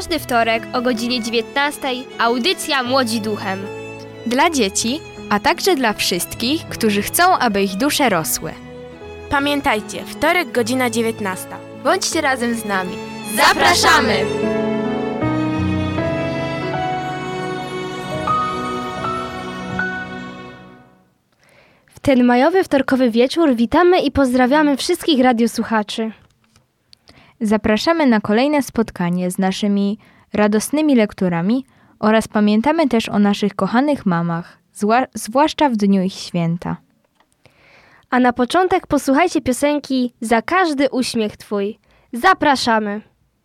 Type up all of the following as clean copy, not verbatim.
każdy wtorek o godzinie 19 audycja Młodzi Duchem. Dla dzieci, a także dla wszystkich, którzy chcą, aby ich dusze rosły. Pamiętajcie, wtorek godzina 19. Bądźcie razem z nami. Zapraszamy! W ten majowy wtorkowy wieczór witamy i pozdrawiamy wszystkich radiosłuchaczy. Zapraszamy na kolejne spotkanie z naszymi radosnymi lekturami oraz pamiętamy też o naszych kochanych mamach, zwłaszcza w dniu ich święta. A na początek posłuchajcie piosenki Za każdy uśmiech Twój. Zapraszamy!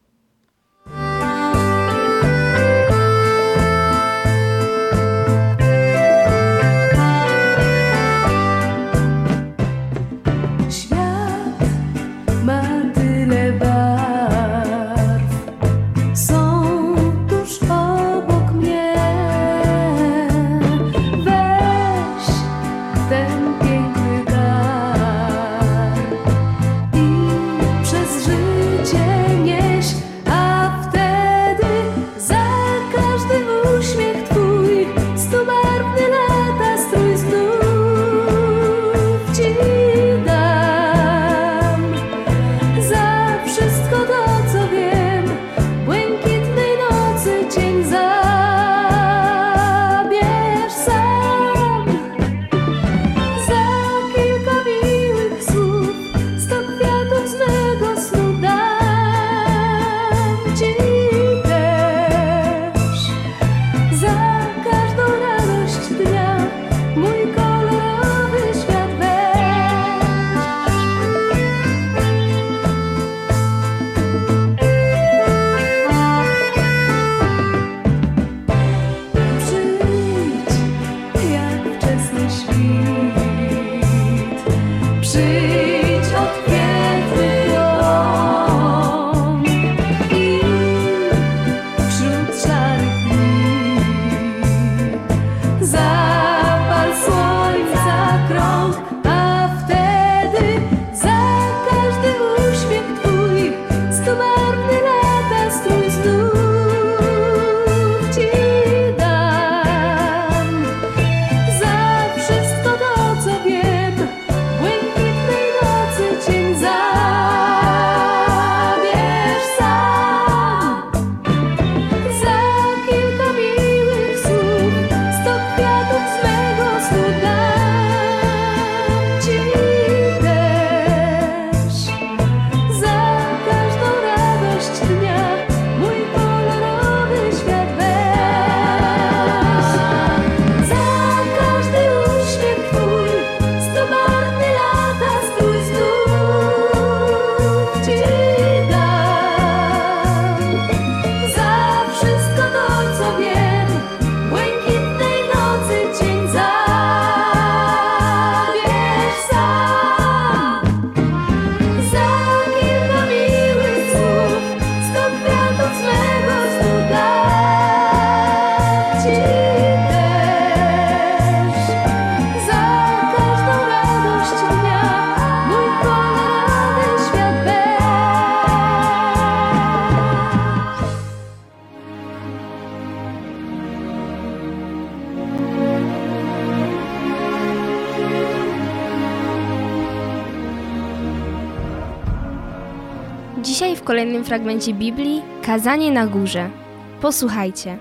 Dzisiaj w kolejnym fragmencie Biblii Kazanie na górze. Posłuchajcie.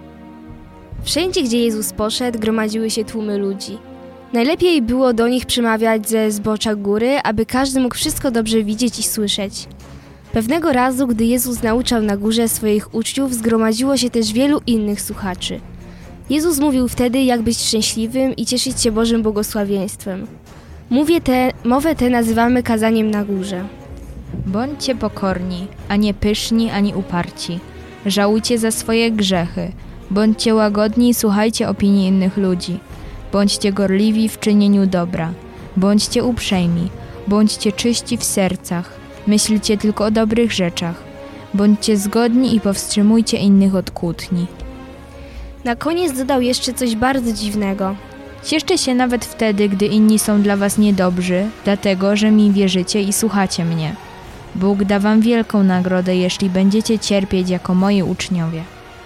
Wszędzie, gdzie Jezus poszedł, gromadziły się tłumy ludzi. Najlepiej było do nich przemawiać ze zbocza góry, aby każdy mógł wszystko dobrze widzieć i słyszeć. Pewnego razu, gdy Jezus nauczał na górze swoich uczniów, zgromadziło się też wielu innych słuchaczy. Jezus mówił wtedy, jak być szczęśliwym i cieszyć się Bożym błogosławieństwem. Mowę tę nazywamy kazaniem na górze. Bądźcie pokorni, a nie pyszni, ani uparci. Żałujcie za swoje grzechy. Bądźcie łagodni i słuchajcie opinii innych ludzi. Bądźcie gorliwi w czynieniu dobra. Bądźcie uprzejmi. Bądźcie czyści w sercach. Myślcie tylko o dobrych rzeczach. Bądźcie zgodni i powstrzymujcie innych od kłótni. Na koniec dodał jeszcze coś bardzo dziwnego. Cieszcie się nawet wtedy, gdy inni są dla was niedobrzy, dlatego, że mi wierzycie i słuchacie mnie. Bóg da wam wielką nagrodę, jeśli będziecie cierpieć jako moi uczniowie.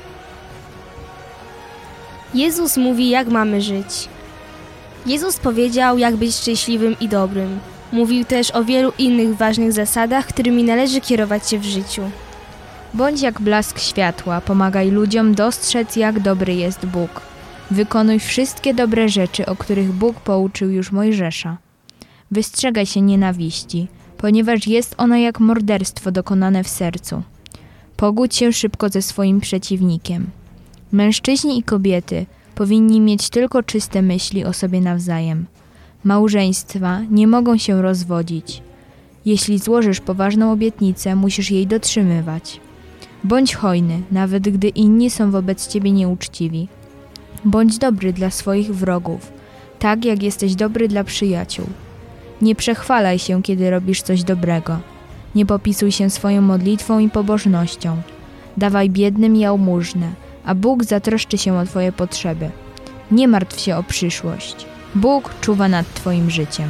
Jezus mówi, jak mamy żyć. Jezus powiedział, jak być szczęśliwym i dobrym. Mówił też o wielu innych ważnych zasadach, którymi należy kierować się w życiu. Bądź jak blask światła, pomagaj ludziom dostrzec, jak dobry jest Bóg. Wykonuj wszystkie dobre rzeczy, o których Bóg pouczył już Mojżesza. Wystrzegaj się nienawiści, ponieważ jest ona jak morderstwo dokonane w sercu. Pogódź się szybko ze swoim przeciwnikiem. Mężczyźni i kobiety powinni mieć tylko czyste myśli o sobie nawzajem. Małżeństwa nie mogą się rozwodzić. Jeśli złożysz poważną obietnicę, musisz jej dotrzymywać. Bądź hojny, nawet gdy inni są wobec ciebie nieuczciwi. Bądź dobry dla swoich wrogów, tak jak jesteś dobry dla przyjaciół. Nie przechwalaj się, kiedy robisz coś dobrego. Nie popisuj się swoją modlitwą i pobożnością. Dawaj biednym jałmużnę, a Bóg zatroszczy się o twoje potrzeby. Nie martw się o przyszłość. Bóg czuwa nad twoim życiem.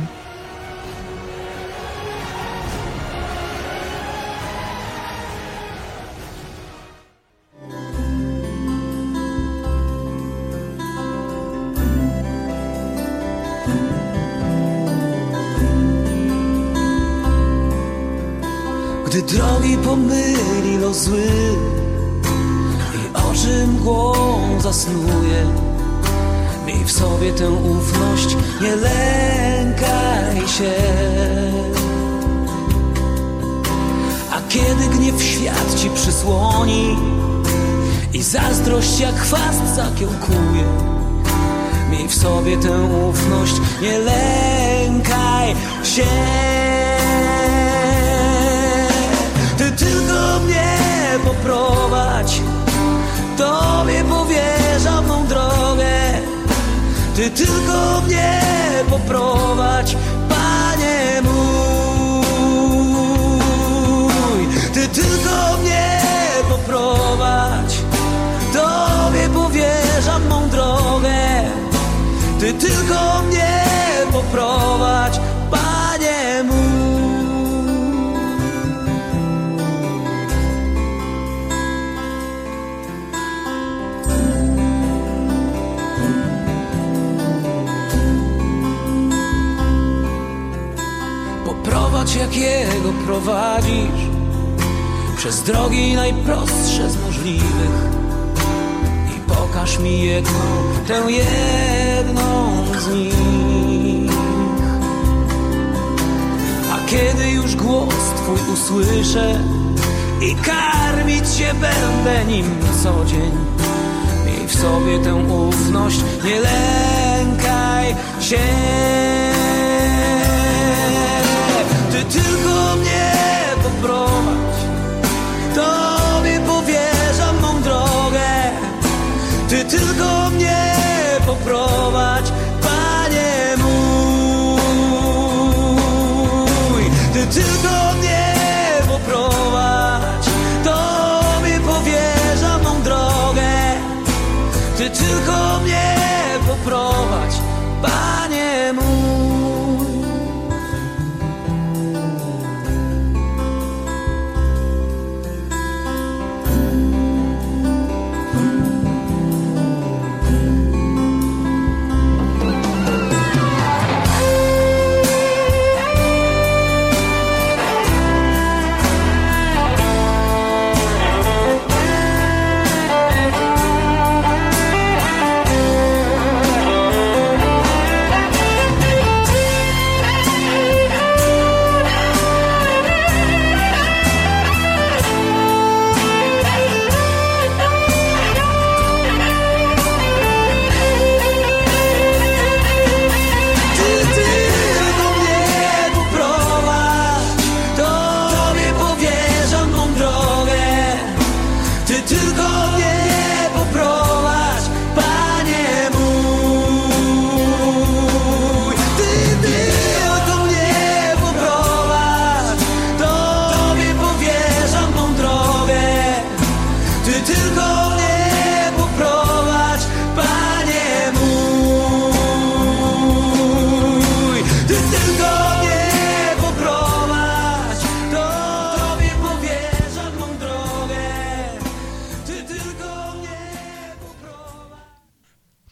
Gdy drogi pomyli los zły i oczy mgłą zasnuje, miej w sobie tę ufność, nie lękaj się. A kiedy gniew świat ci przysłoni i zazdrość jak chwast zakiełkuje, miej w sobie tę ufność, nie lękaj się. Ty tylko mnie poprowadź, Tobie powierzam mą drogę. Ty tylko mnie poprowadź, Panie mój. Ty tylko mnie poprowadź, Tobie powierzam mą drogę. Ty tylko mnie poprowadź, Panie mój. Poprowadź jak Jego prowadzisz, przez drogi najprostsze z możliwych i pokaż mi jedną, tę jedną z nich. A kiedy już głos Twój usłyszę i karmić się będę nim co dzień, miej w sobie tę ufność, nie lękaj się. Ty tylko mnie poprowadź, Tobie powierzam mą drogę. Ty tylko mnie poprowadź, Panie mój. Ty tylko mnie poprowadź, Tobie powierzam mą drogę. Ty tylko mnie poprowadź, Panie mój.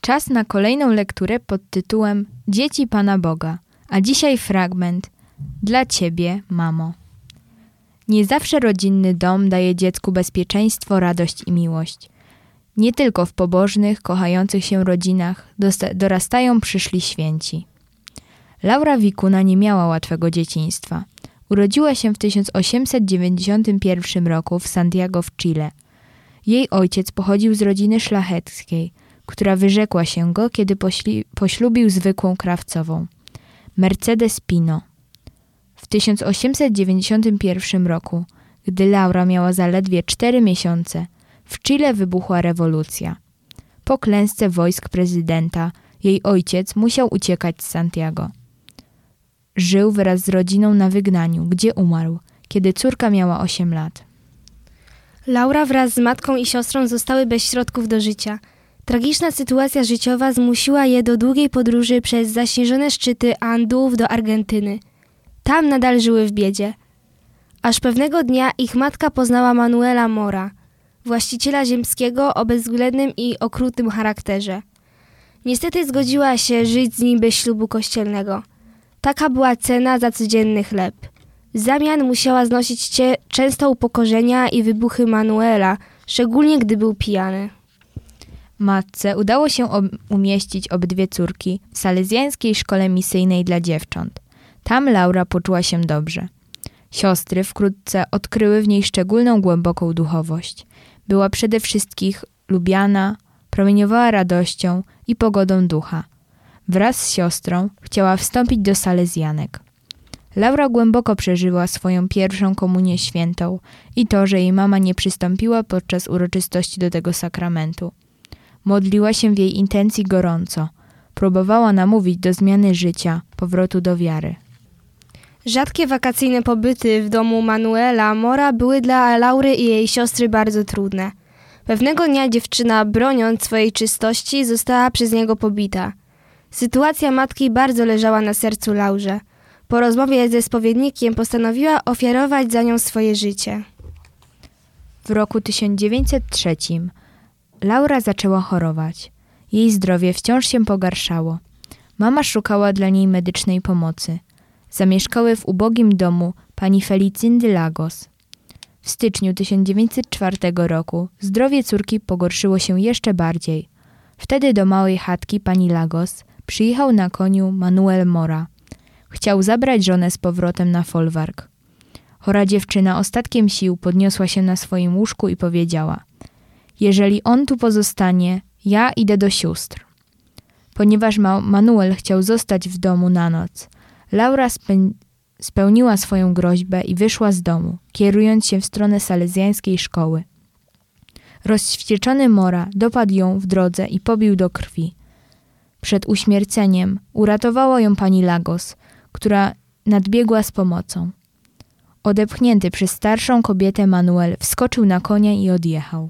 Czas na kolejną lekturę pod tytułem Dzieci Pana Boga, a dzisiaj fragment Dla Ciebie, mamo. Nie zawsze rodzinny dom daje dziecku bezpieczeństwo, radość i miłość. Nie tylko w pobożnych, kochających się rodzinach dorastają przyszli święci. Laura Wikuna nie miała łatwego dzieciństwa. Urodziła się w 1891 roku w Santiago w Chile. Jej ojciec pochodził z rodziny szlacheckiej, która wyrzekła się go, kiedy poślubił zwykłą krawcową, Mercedes Pino. W 1891 roku, gdy Laura miała zaledwie 4 miesiące, w Chile wybuchła rewolucja. Po klęsce wojsk prezydenta jej ojciec musiał uciekać z Santiago. Żył wraz z rodziną na wygnaniu, gdzie umarł, kiedy córka miała 8 lat. Laura wraz z matką i siostrą zostały bez środków do życia. Tragiczna sytuacja życiowa zmusiła je do długiej podróży przez zaśnieżone szczyty Andów do Argentyny. Tam nadal żyły w biedzie. Aż pewnego dnia ich matka poznała Manuela Mora, właściciela ziemskiego o bezwzględnym i okrutnym charakterze. Niestety zgodziła się żyć z nim bez ślubu kościelnego. Taka była cena za codzienny chleb. W zamian musiała znosić często upokorzenia i wybuchy Manuela, szczególnie gdy był pijany. Matce udało się umieścić obydwie córki w salezjańskiej szkole misyjnej dla dziewcząt. Tam Laura poczuła się dobrze. Siostry wkrótce odkryły w niej szczególną, głęboką duchowość. Była przede wszystkim lubiana, promieniowała radością i pogodą ducha. Wraz z siostrą chciała wstąpić do salezjanek. Laura głęboko przeżyła swoją pierwszą komunię świętą i to, że jej mama nie przystąpiła podczas uroczystości do tego sakramentu. Modliła się w jej intencji gorąco. Próbowała namówić do zmiany życia, powrotu do wiary. Rzadkie wakacyjne pobyty w domu Manuela Mora były dla Laury i jej siostry bardzo trudne. Pewnego dnia dziewczyna, broniąc swojej czystości, została przez niego pobita. Sytuacja matki bardzo leżała na sercu Laurze. Po rozmowie ze spowiednikiem postanowiła ofiarować za nią swoje życie. W roku 1903 Laura zaczęła chorować. Jej zdrowie wciąż się pogarszało. Mama szukała dla niej medycznej pomocy. Zamieszkały w ubogim domu pani Felicyndy Lagos. W styczniu 1904 roku zdrowie córki pogorszyło się jeszcze bardziej. Wtedy do małej chatki pani Lagos przyjechał na koniu Manuel Mora. Chciał zabrać żonę z powrotem na folwark. Chora dziewczyna ostatkiem sił podniosła się na swoim łóżku i powiedziała: jeżeli on tu pozostanie, ja idę do sióstr. Ponieważ Manuel chciał zostać w domu na noc, Laura spełniła swoją groźbę i wyszła z domu, kierując się w stronę salezjańskiej szkoły. Rozwścieczony Mora dopadł ją w drodze i pobił do krwi. Przed uśmierceniem uratowała ją pani Lagos, która nadbiegła z pomocą. Odepchnięty przez starszą kobietę Manuel wskoczył na konia i odjechał.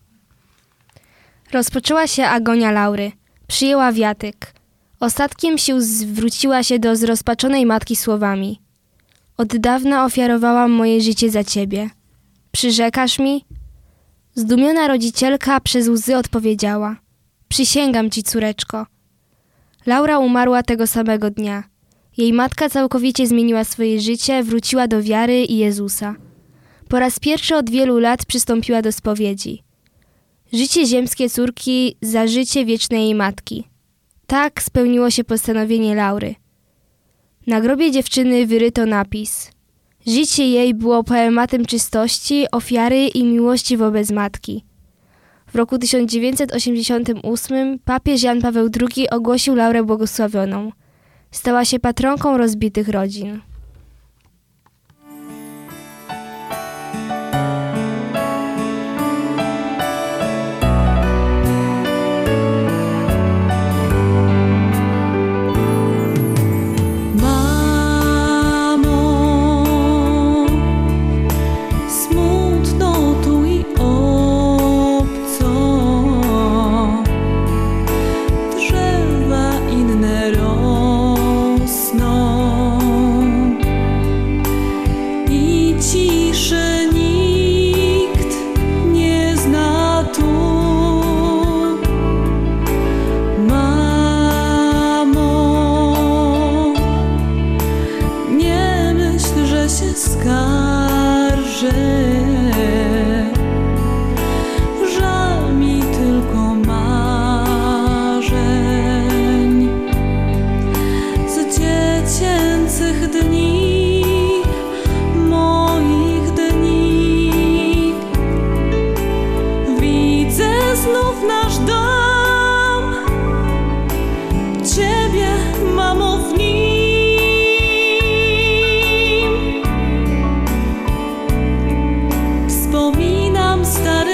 Rozpoczęła się agonia Laury. Przyjęła wiatyk. Ostatkiem sił zwróciła się do zrozpaczonej matki słowami: od dawna ofiarowałam moje życie za ciebie. Przyrzekasz mi? Zdumiona rodzicielka przez łzy odpowiedziała: przysięgam ci, córeczko. Laura umarła tego samego dnia. Jej matka całkowicie zmieniła swoje życie, wróciła do wiary i Jezusa. Po raz pierwszy od wielu lat przystąpiła do spowiedzi. Życie ziemskie córki za życie wieczne jej matki. Tak spełniło się postanowienie Laury. Na grobie dziewczyny wyryto napis: życie jej było poematem czystości, ofiary i miłości wobec matki. W roku 1988 papież Jan Paweł II ogłosił Laurę błogosławioną. Stała się patronką rozbitych rodzin. Drzewa inne rosną. się skarżę. Żal mi tylko marzeń z dziecięcych dni, moich dni. Widzę znów nasz dom, Ciebie, mamo, w nim. Wspominam stary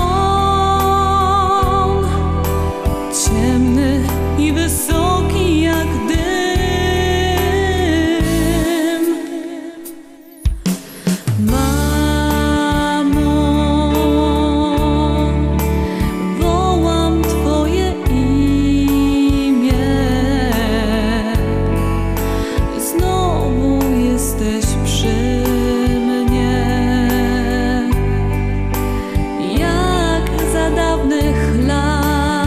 klon, ciemny i wysoki jak dym. Mamo, wołam Twoje imię. Znowu jesteś przy mnie, jak za dawnych lat.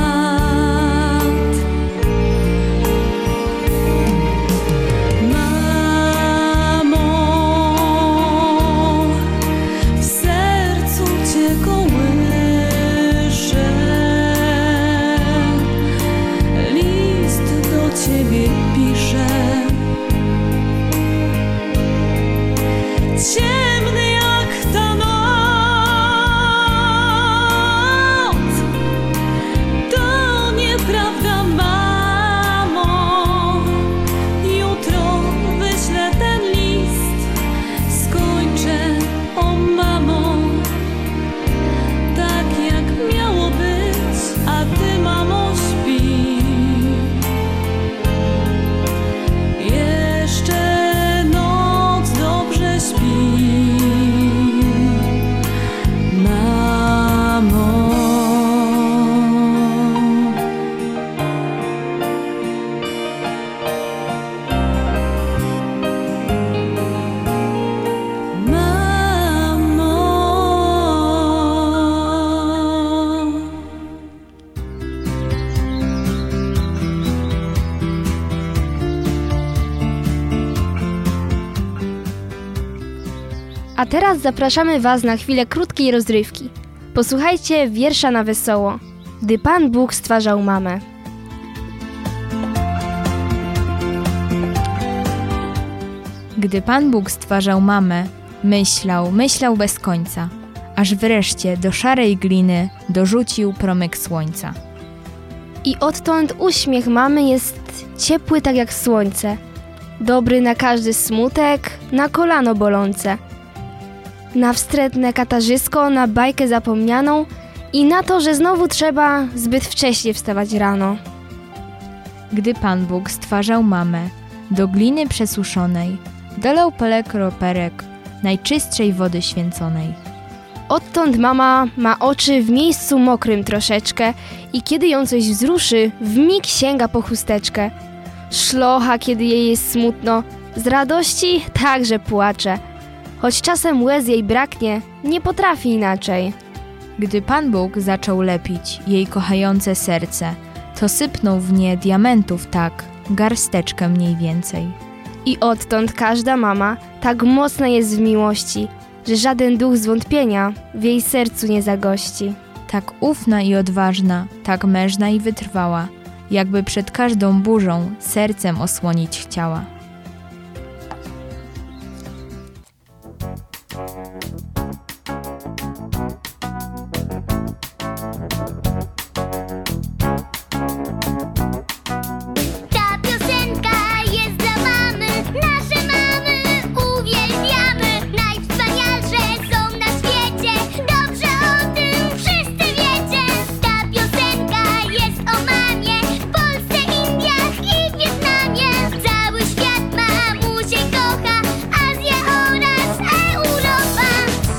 Mamo, w sercu Cię kołyszę, list do Ciebie piszę. Ciemny jak ta noc, to nieprawda, mamo. Jutro wyślę ten list, skończę, o mamo, tak jak miało być, a Ty, mamo, śpi. Jeszcze noc dobrze śpi, mamo. Mamo. A teraz zapraszamy Was na chwilę krótkiej rozrywki. Posłuchajcie wiersza na wesoło. Gdy Pan Bóg stwarzał mamę. Gdy Pan Bóg stwarzał mamę, myślał bez końca, aż wreszcie do szarej gliny dorzucił promyk słońca. I odtąd uśmiech mamy jest ciepły tak jak słońce. Dobry na każdy smutek, na kolano bolące. Na wstrętne katarzysko, na bajkę zapomnianą i na to, że znowu trzeba zbyt wcześnie wstawać rano. Gdy Pan Bóg stwarzał mamę, do gliny przesuszonej dolał parę kropelek najczystszej wody święconej. Odtąd mama ma oczy w miejscu mokrym troszeczkę i kiedy ją coś wzruszy, wmig sięga po chusteczkę. Szlocha, kiedy jej jest smutno, z radości także płacze. Choć czasem łez jej braknie, nie potrafi inaczej. Gdy Pan Bóg zaczął lepić jej kochające serce, to sypnął w nie diamentów tak, garsteczkę mniej więcej. I odtąd każda mama tak mocna jest w miłości, że żaden duch zwątpienia w jej sercu nie zagości. Tak ufna i odważna, tak mężna i wytrwała, jakby przed każdą burzą sercem osłonić chciała. Ta piosenka jest dla mamy, nasze mamy uwielbiamy. Najwspanialsze są na świecie, dobrze o tym wszyscy wiecie. Ta piosenka jest o mamie, w Polsce, Indiach i Wietnamie. Cały świat mamusię kocha, Azja oraz Europa.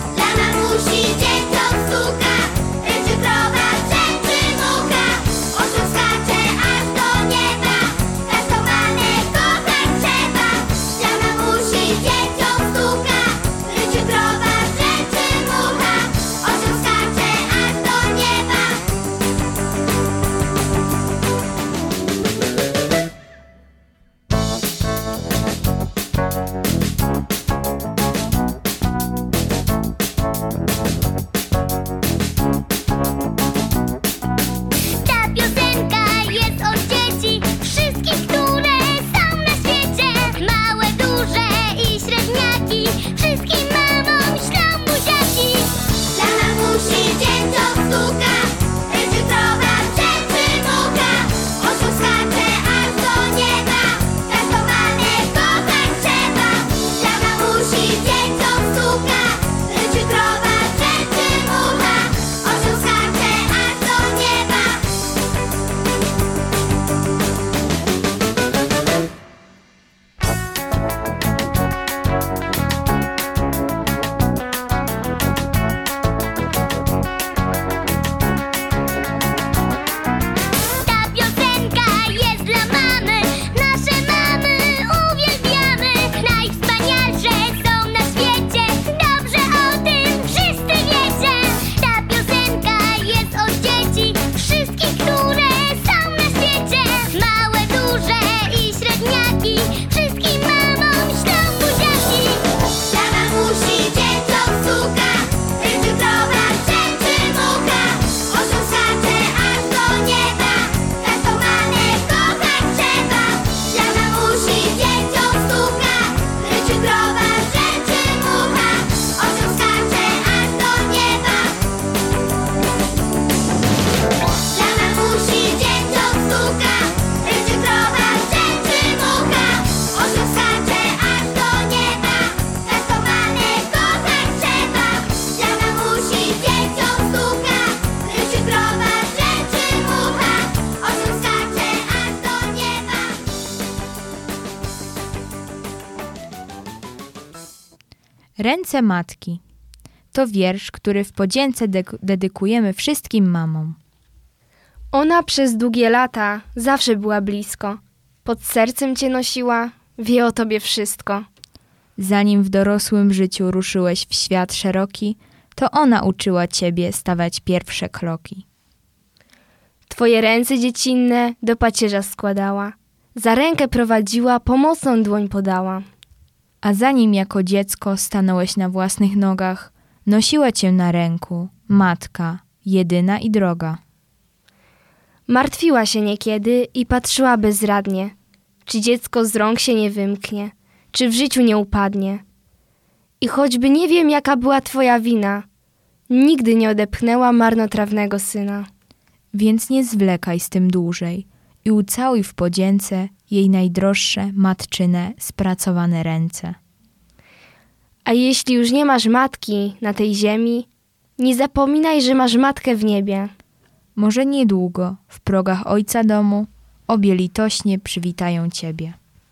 Ręce matki. To wiersz, który w podzięce dedykujemy wszystkim mamom. Ona przez długie lata zawsze była blisko. Pod sercem cię nosiła, wie o tobie wszystko. Zanim w dorosłym życiu ruszyłeś w świat szeroki, to ona uczyła ciebie stawiać pierwsze kroki. Twoje ręce dziecinne do pacierza składała. Za rękę prowadziła, pomocną dłoń podała. A zanim jako dziecko stanąłeś na własnych nogach, nosiła cię na ręku matka, jedyna i droga. Martwiła się niekiedy i patrzyła bezradnie, czy dziecko z rąk się nie wymknie, czy w życiu nie upadnie. I choćby nie wiem, jaka była twoja wina, nigdy nie odepchnęła marnotrawnego syna. Więc nie zwlekaj z tym dłużej i ucałuj w podzięce jej najdroższe, matczyne, spracowane ręce. A jeśli już nie masz matki na tej ziemi, nie zapominaj, że masz matkę w niebie. Może niedługo, w progach Ojca domu, obie litośnie przywitają ciebie.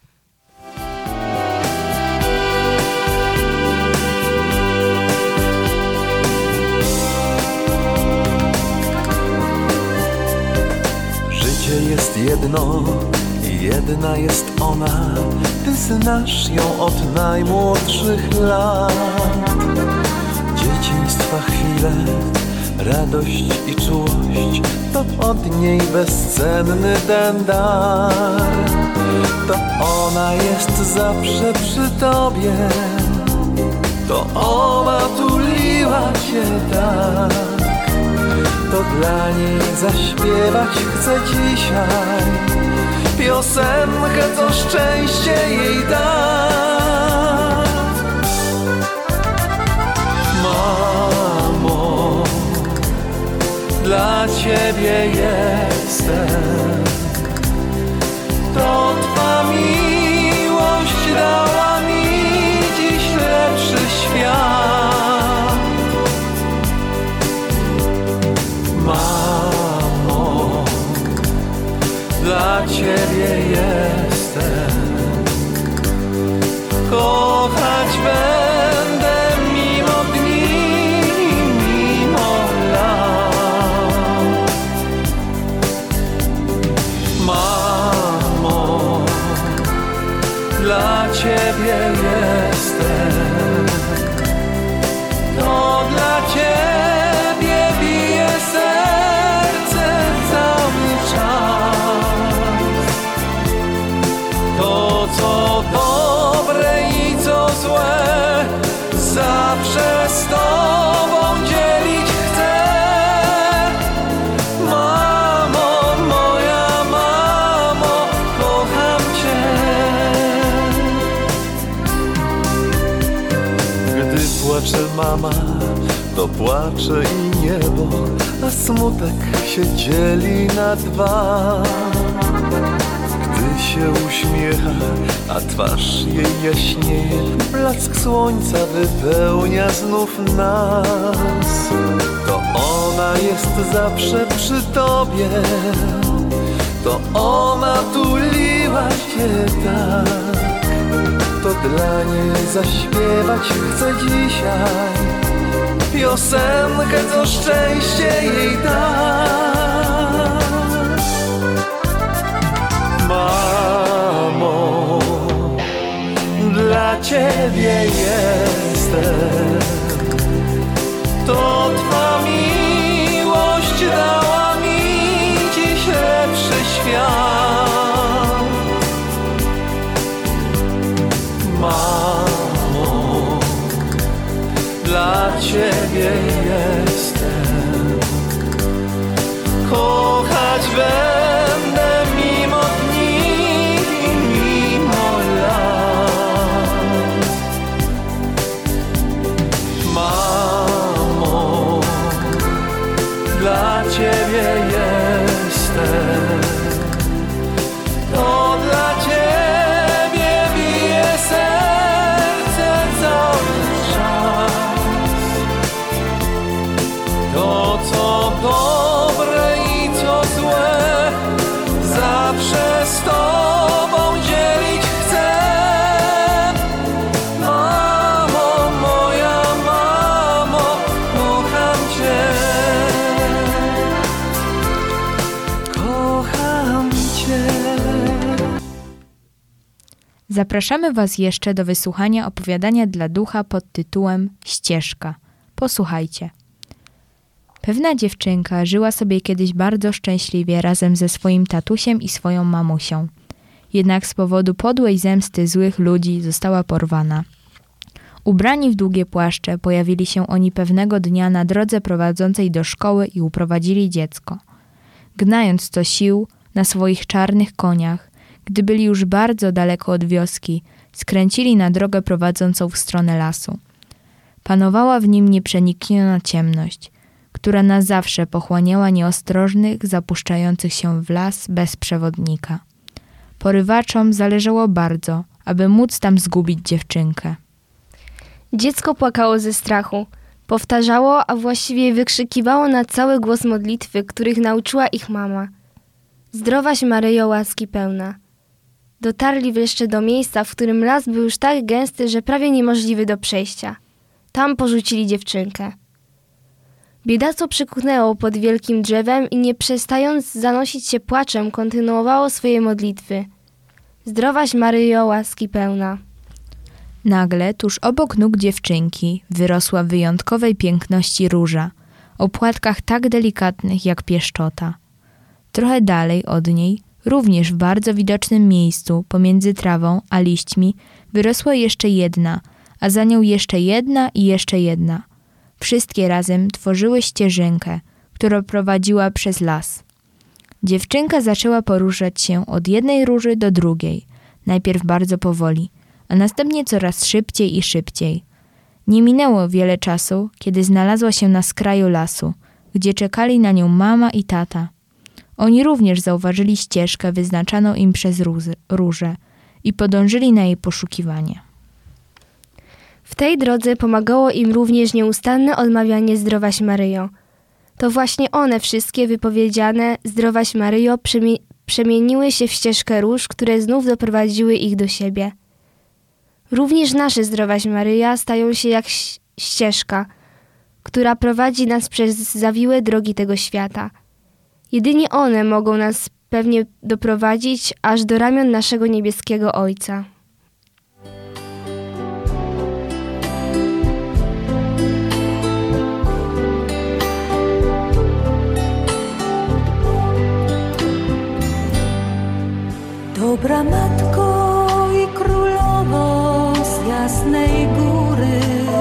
Życie jest jedno i jedna jest ona. Ty znasz ją od najmłodszych lat. Dzieciństwa chwile, radość i czułość, to od niej bezcenny ten dar. To ona jest zawsze przy tobie, to ona tuliła cię tak. To dla niej zaśpiewać chcę dzisiaj piosenkę, co szczęście jej da. Mamo, dla ciebie jestem. To twa miłość dała mi dziś lepszy świat. Mamo, dla ciebie jestem. Kochać będę mimo dni, mimo lat. Mamo, dla ciebie jestem. To dla ciebie bije serce cały czas. To co dobre i co złe zawsze z tobą dzielić chcę. Mamo, moja mamo, kocham cię. Gdy płacze mama, to płacze i niebo, a smutek się dzieli na dwa. Gdy się uśmiecha, a twarz jej jaśnieje, blask słońca wypełnia znów nas. To ona jest zawsze przy tobie, to ona tuliła cię tak. To dla niej zaśpiewać chcę dzisiaj piosenkę, co szczęście jej da. Mamo, dla ciebie jestem. To twa miłość dała mi dziś lepszy świat. Mamo, dla ciebie jestem. Kochać będę mimo dni, mimo lat. Mamo, dla ciebie jestem. To dla ciebie bije serce cały czas. Zapraszamy Was jeszcze do wysłuchania opowiadania dla ducha pod tytułem Ścieżka. Posłuchajcie. Pewna dziewczynka żyła sobie kiedyś bardzo szczęśliwie razem ze swoim tatusiem i swoją mamusią. Jednak z powodu podłej zemsty złych ludzi została porwana. Ubrani w długie płaszcze pojawili się oni pewnego dnia na drodze prowadzącej do szkoły i uprowadzili dziecko. Gnając co sił na swoich czarnych koniach, gdy byli już bardzo daleko od wioski, skręcili na drogę prowadzącą w stronę lasu. Panowała w nim nieprzenikniona ciemność, która na zawsze pochłaniała nieostrożnych, zapuszczających się w las bez przewodnika. Porywaczom zależało bardzo, aby móc tam zgubić dziewczynkę. Dziecko płakało ze strachu. Powtarzało, a właściwie wykrzykiwało na cały głos modlitwy, których nauczyła ich mama. Zdrowaś Maryjo, łaski pełna. Dotarli wreszcie do miejsca, w którym las był już tak gęsty, że prawie niemożliwy do przejścia. Tam porzucili dziewczynkę. Biedactwo przykucnęło pod wielkim drzewem i nie przestając zanosić się płaczem, kontynuowało swoje modlitwy. Zdrowaś Maryjo, łaski pełna. Nagle, tuż obok nóg dziewczynki, wyrosła wyjątkowej piękności róża, o płatkach tak delikatnych jak pieszczota. Trochę dalej od niej, również w bardzo widocznym miejscu, pomiędzy trawą a liśćmi, wyrosła jeszcze jedna, a za nią jeszcze jedna i jeszcze jedna. Wszystkie razem tworzyły ścieżynkę, która prowadziła przez las. Dziewczynka zaczęła poruszać się od jednej róży do drugiej, najpierw bardzo powoli, a następnie coraz szybciej i szybciej. Nie minęło wiele czasu, kiedy znalazła się na skraju lasu, gdzie czekali na nią mama i tata. Oni również zauważyli ścieżkę wyznaczaną im przez różę i podążyli na jej poszukiwanie. W tej drodze pomagało im również nieustanne odmawianie Zdrowaś Maryjo. To właśnie one wszystkie wypowiedziane Zdrowaś Maryjo przemieniły się w ścieżkę róż, które znów doprowadziły ich do siebie. Również nasze Zdrowaś Maryja stają się jak ścieżka, która prowadzi nas przez zawiłe drogi tego świata. Jedynie one mogą nas pewnie doprowadzić aż do ramion naszego niebieskiego Ojca. Dobra Matko i Królowo z jasnej góry,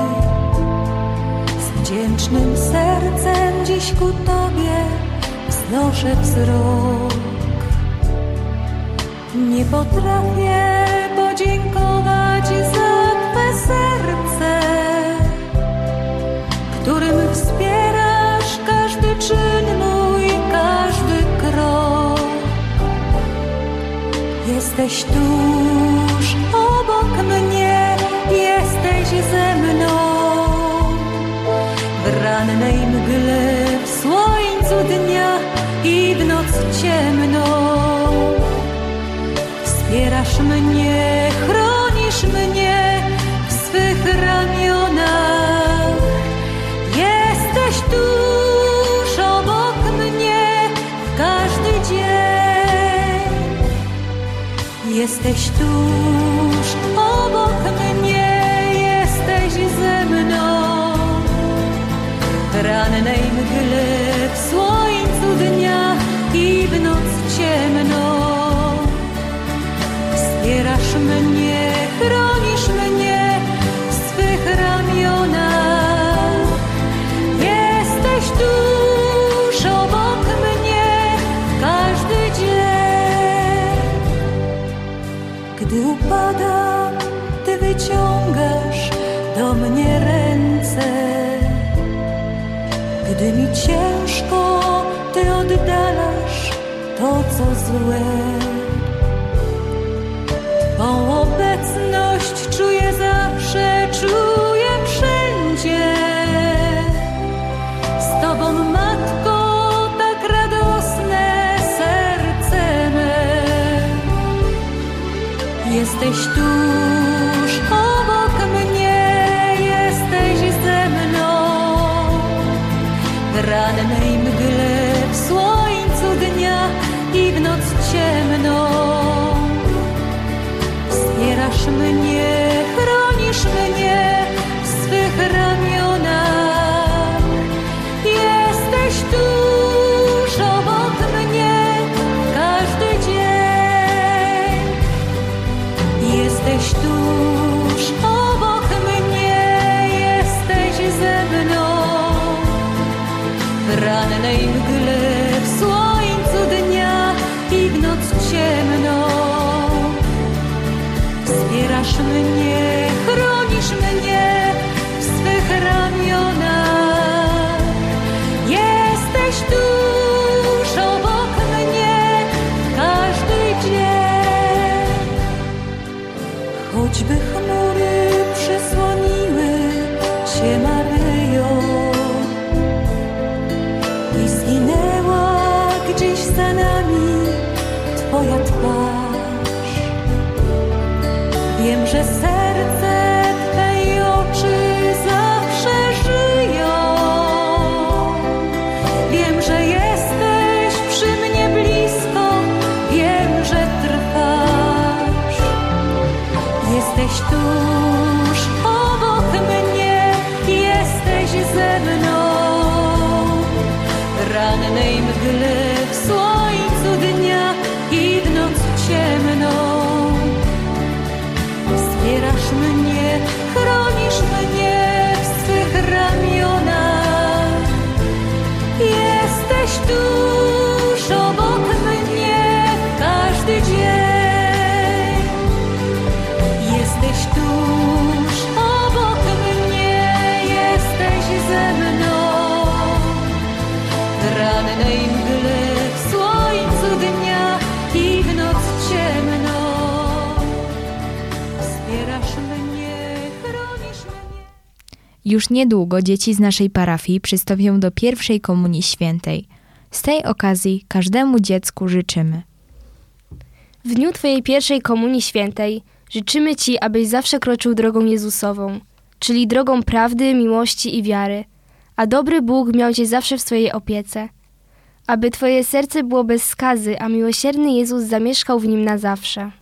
z wdzięcznym sercem dziś ku Tobie wznoszę wzrok. Nie potrafię podziękować za Twe serce, którym wspierasz każdy czyn mój, każdy krok. Jesteś tuż obok mnie, jesteś ze mną. W rannej mgle, w słońcu dnia i w noc ciemną. Wspierasz mnie, chronisz mnie w swych ramionach. Jesteś tuż obok mnie w każdy dzień. Jesteś tuż obok mnie, jesteś ze mną. W rannej mgle, w słońcu dnia i w noc ciemną. Wspierasz mnie, chronisz mnie w swych ramionach. Jesteś tuż obok mnie każdy dzień. Gdy upadam, Ty wyciągasz do mnie ręce. Gdy mi ciężko, Ty oddalasz to, co złe. Twą obecność czuję zawsze, czuję wszędzie. Z Tobą, Matko, tak radosne serce me. Jesteś tuż obok mnie, jesteś ze mną. W rannej mgle, w słońcu dnia i w noc ciemną. rannej mgle, w słońcu dnia i w noc ciemną. Wspierasz mnie, chronisz mnie w swych ramionach. Jesteś tuż obok mnie każdy dzień. Choćby chmury przysłoniły Cię, Maryjo, i zginęła gdzieś za nami Twoja twarz. Wiem, że serce Twe i oczy zawsze żyją. Wiem, że jesteś przy mnie blisko. Wiem, że trwasz. Jesteś tuż obok mnie. Jesteś ze mną. W rannej mgle, w słońcu dnia i w noc ciemną. Wspierasz mnie, chronisz mnie w swych ramionach. Jesteś tuż obok mnie każdy dzień. Jesteś tuż obok mnie, jesteś ze mną. W rannej mgle, w słońcu dnia i w noc ciemną. Wspierasz mnie, chronisz mnie. Już niedługo dzieci z naszej parafii przystąpią do pierwszej komunii świętej. Z tej okazji każdemu dziecku życzymy. W dniu Twojej pierwszej komunii świętej życzymy Ci, abyś zawsze kroczył drogą Jezusową, czyli drogą prawdy, miłości i wiary, a dobry Bóg miał Cię zawsze w swojej opiece. Aby Twoje serce było bez skazy, a miłosierny Jezus zamieszkał w nim na zawsze.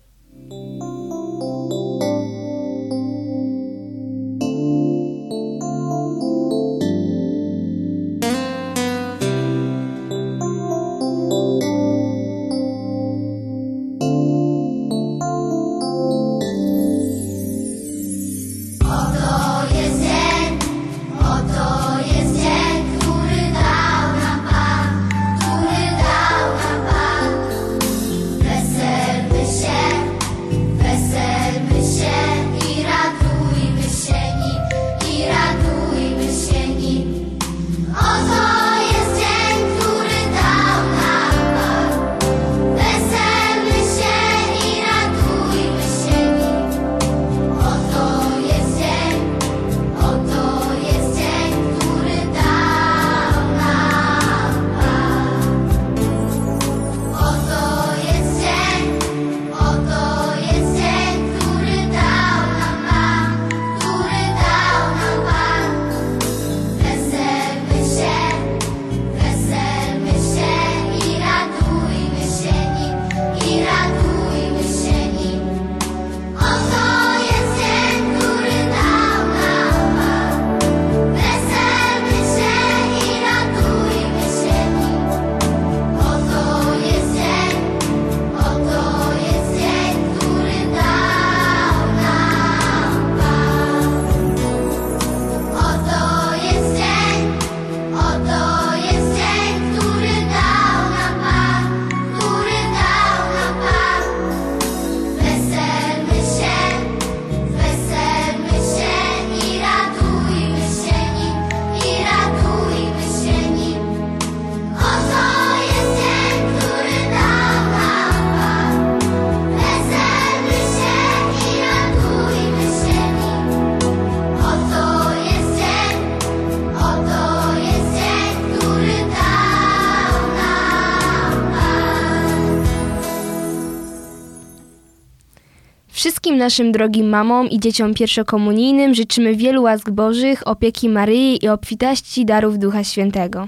Wszystkim naszym drogim mamom i dzieciom pierwszokomunijnym życzymy wielu łask Bożych, opieki Maryi i obfitości darów Ducha Świętego.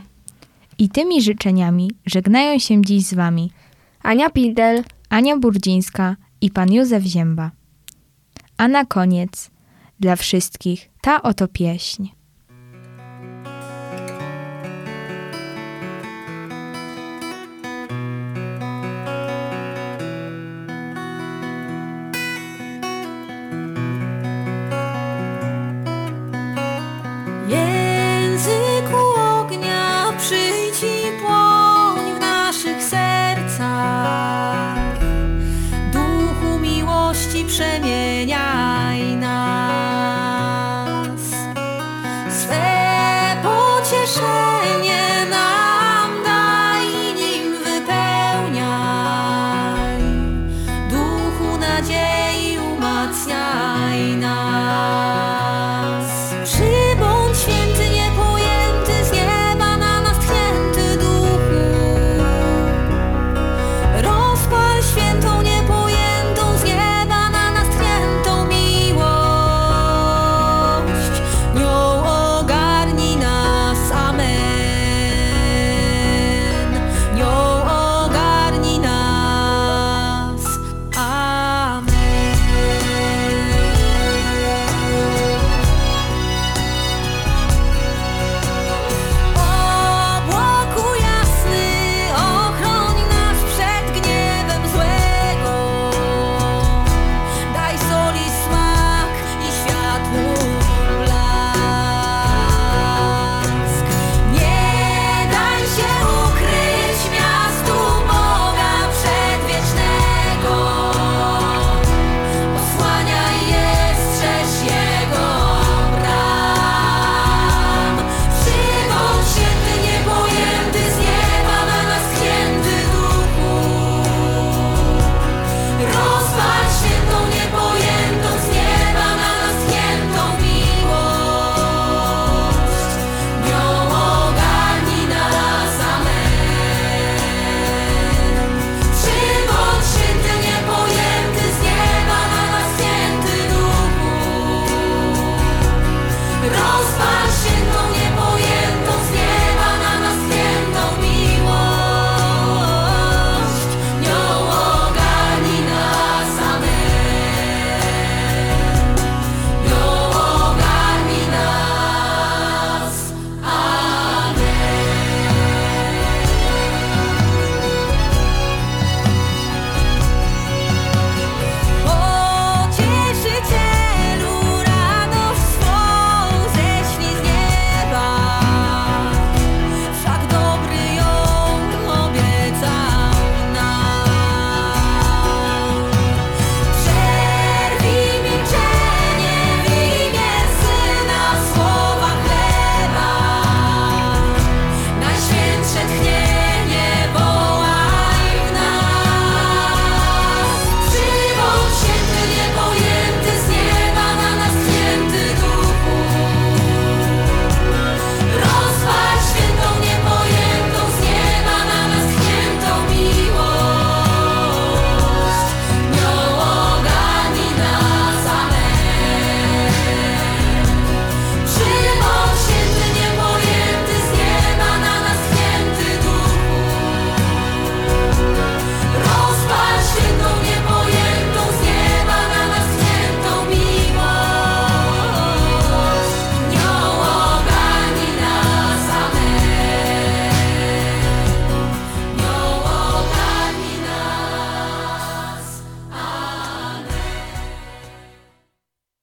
I tymi życzeniami żegnają się dziś z Wami Ania Pindel, Ania Burdzińska i Pan Józef Zięba. A na koniec dla wszystkich ta oto pieśń.